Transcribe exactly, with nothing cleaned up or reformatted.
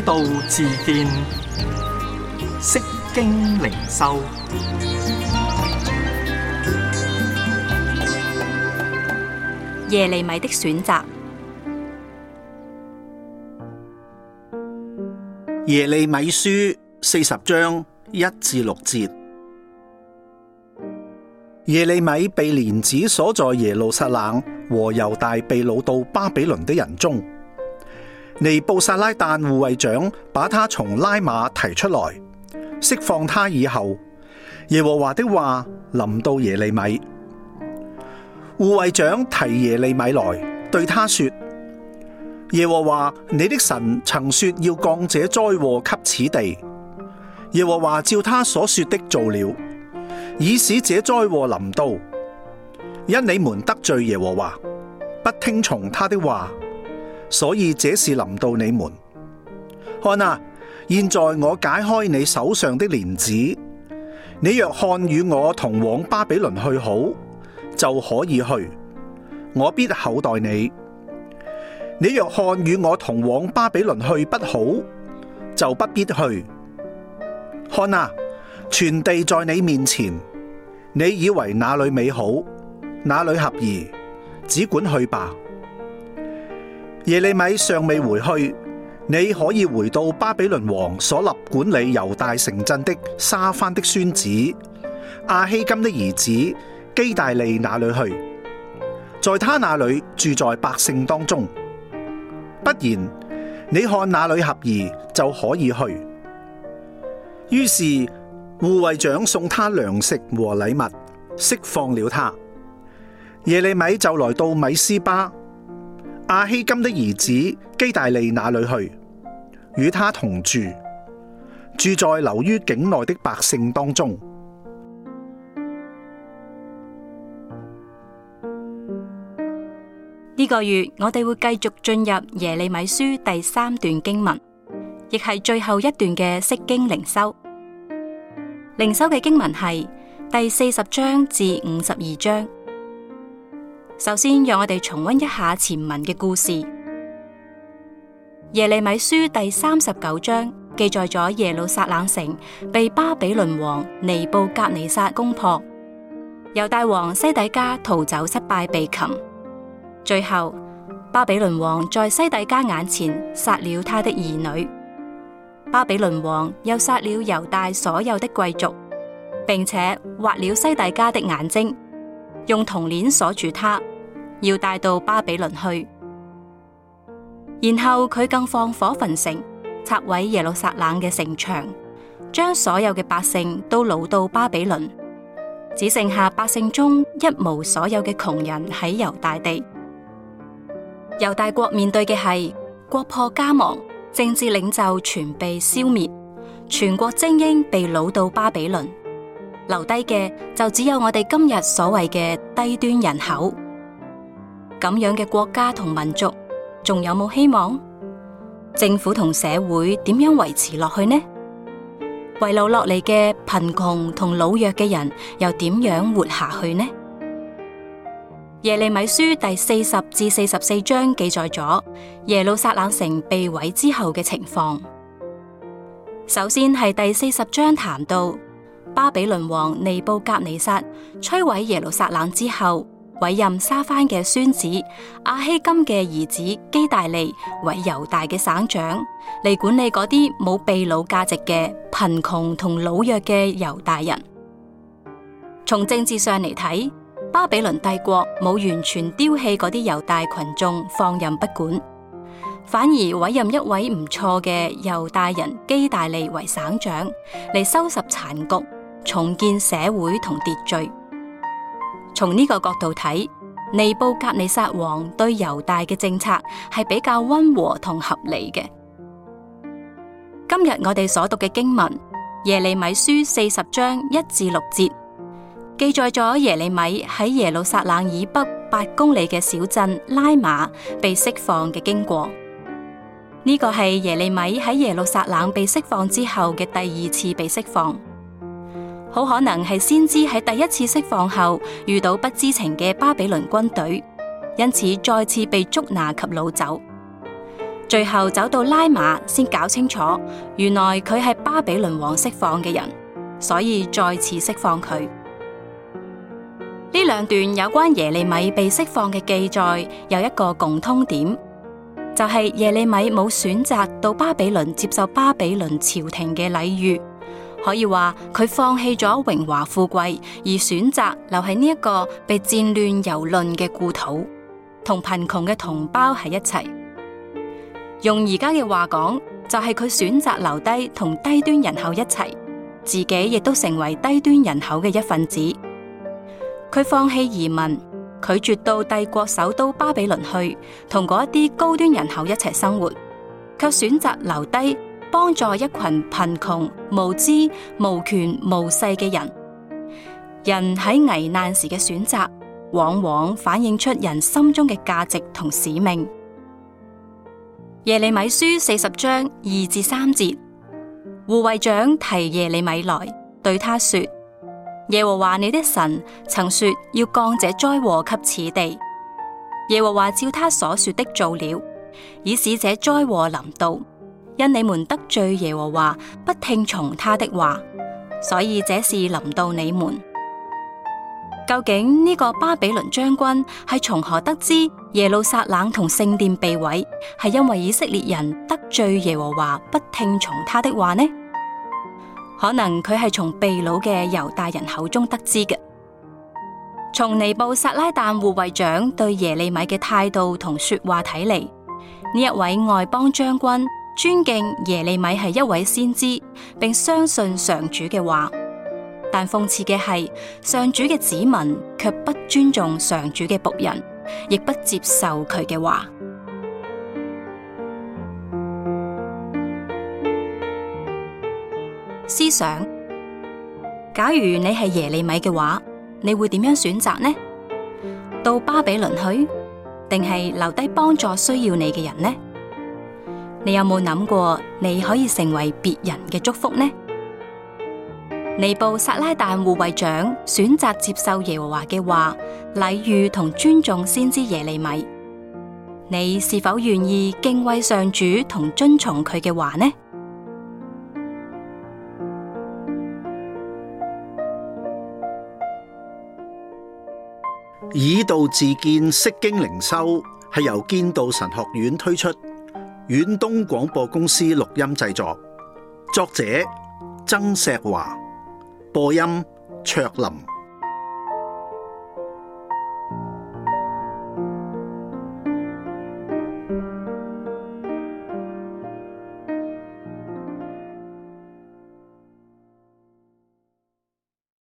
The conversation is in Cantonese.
道自見，釋經靈修。 耶利米的選擇。 耶利米書四十章一至六節。耶利米被連指所在耶路撒冷和猶大被擄到巴比倫的人中，尼布撒拉旦護衛長把他從拉馬提出來，釋放他以後，耶和華的話臨到耶利米。護衛長提耶利米來，對他說：耶和華你的神曾說要降這災禍給此地，耶和華照他所說的做了，以使這災禍臨到，因你們得罪耶和華，不聽從他的話，所以這事臨到你們。看啊，現在我解開你手上的鏈子，你若看與我同往巴比倫去好，就可以去，我必厚待你。你若看與我同往巴比倫去不好，就不必去。看啊，全地在你面前，你以為哪裏美好，哪裏合宜，只管去吧。耶利米尚未回去，你可以回到巴比倫王所立管理猶大城鎮的沙番的孫子亞希金的兒子基大利那裏去，在他那裏住在百姓當中。不然，你看哪裏合宜就可以去。於是護衛長送他糧食和禮物，釋放了他。耶利米就來到米斯巴，亞希金的兒子基大利那裏去，與他同住，住在流於境內的百姓當中。 呢個月我哋會繼續進入耶利米書第三段經文，亦係最後一段嘅釋經靈修。靈修嘅經文係第四十章至五十二章。首先，讓我哋重溫一下前文嘅故事。耶利米書第三十九章記載咗耶路撒冷城被巴比倫王尼布甲尼撒攻破，猶大王西底家逃走失敗被擒。最後，巴比倫王在西底家眼前殺了他的兒女。巴比倫王又殺了猶大所有的貴族，並且挖了西底家的眼睛，用銅鏈鎖住他，要帶到巴比倫去。然後佢更放火焚城，拆毀耶路撒冷嘅城牆，將所有嘅百姓都擄到巴比倫，只剩下百姓中一無所有嘅窮人喺猶大地。猶大國面對嘅係國破家亡，政治領袖全被消滅，全國精英被擄到巴比倫，留低嘅就只有我哋今日所謂嘅低端人口。咁樣嘅國家同民族仲有冇希望？政府同社會點樣維持落去呢？遺留落嚟嘅貧窮同老弱嘅人又點樣活下去呢？耶利米書第四十至四十四章記載咗耶路撒冷城被毀之後嘅情況。首先係第四十章談到巴比倫王尼布甲尼撒摧毀耶路撒冷之後，委任沙番嘅孫子亞希金嘅兒子基大利為猶大嘅省長，嚟管理嗰啲冇被擄價值嘅貧窮同老弱嘅猶大人。從政治上嚟睇，巴比倫帝國冇完全丟棄嗰啲猶大群眾放任不管，反而委任一位唔錯嘅猶大人基大利為省長，嚟收拾殘局，重建社會同秩序。從呢個角度睇，尼布甲尼撒王對猶大嘅政策係比較溫和同合理嘅。今日我哋所讀嘅經文，耶利米書四十章一至六節，記載咗耶利米喺耶路撒冷以北八公里嘅小鎮拉馬被釋放嘅經過。呢個係耶利米喺耶路撒冷被釋放之後嘅第二次被釋放。好可能係先知喺第一次釋放後遇到不知情嘅巴比倫軍隊，因此再次被捉拿及擄走。 最後走到拉馬先搞清楚，原來佢係巴比倫王釋放嘅人，所以再次釋放佢。呢兩段有關耶利米被釋放嘅記載有一個共通點，就係耶利米冇選擇到巴比倫接受巴比倫朝廷嘅禮遇，可以話佢放棄咗榮華富貴，而選擇留喺呢一個被戰亂蹂躪嘅故土，同貧窮嘅同胞喺一齊。用而家嘅話講，就係佢選擇留低同低端人口一齊，自己亦都成為低端人口嘅一份子。佢放棄移民，拒絕到帝國首都巴比倫去，同嗰一啲高端人口一齊生活，卻選擇留低幫助一群貧窮、無知、無權、無勢嘅人。人喺危難時嘅選擇，往往反映出人心中嘅價值同使命。耶利米書四十章二至三節，護衛長提耶利米來，對他說：耶和華你的神曾說要降這災禍給此地，耶和華照他所說的做了，以使這災禍臨到，因你們得罪耶和華，不聽從他的話，所以這事臨到你們。究竟呢個巴比倫將軍係從何得知耶路撒冷同聖殿被毀，係因為以色列人得罪耶和華，不聽從他的話呢？可能佢係從被擄嘅猶大人口中得知嘅。從尼布撒拉旦護衛長對耶利米嘅態度同說話睇嚟，呢一位外邦將軍尊敬耶利米係一位先知，並相信上主嘅話。但諷刺嘅係，上主嘅子民卻不尊重上主嘅僕人，亦不接受佢嘅話。思想：假如你係耶利米嘅話，你會點樣選擇呢？到巴比倫去，定係留低幫助需要你嘅人呢？你有冇諗過你可以成為別人嘅祝福呢？尼布撒拉旦護衛長選擇接受耶和華嘅話、禮遇同尊重先知耶利米。你是否願意敬畏上主同遵從佢嘅話呢？ 以道自見，釋經靈修係由堅道神學院推出，遠東廣播公司錄音製作，作者曾石華，播音卓林。